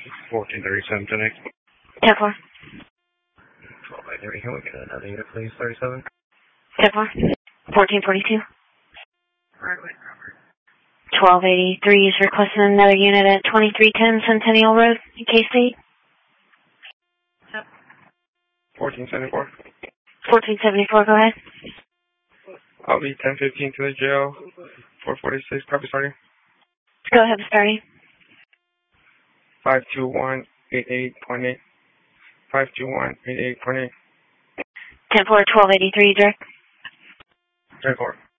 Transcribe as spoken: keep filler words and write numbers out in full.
fourteen thirty-seven tonight. ten four. twelve eighty-three, can we get another unit, please? thirty-seven. ten four. fourteen forty-two. twelve eighty-three is requesting another unit at twenty-three ten Centennial Road in K-State. fourteen seventy-four. fourteen seventy-four, go ahead. I'll be ten fifteen to the jail. four forty-six, copy starting. Go ahead, starting. five two one eight eight point eight. five two one eight eight point eight. ten four, twelve eighty-three, direct. ten four.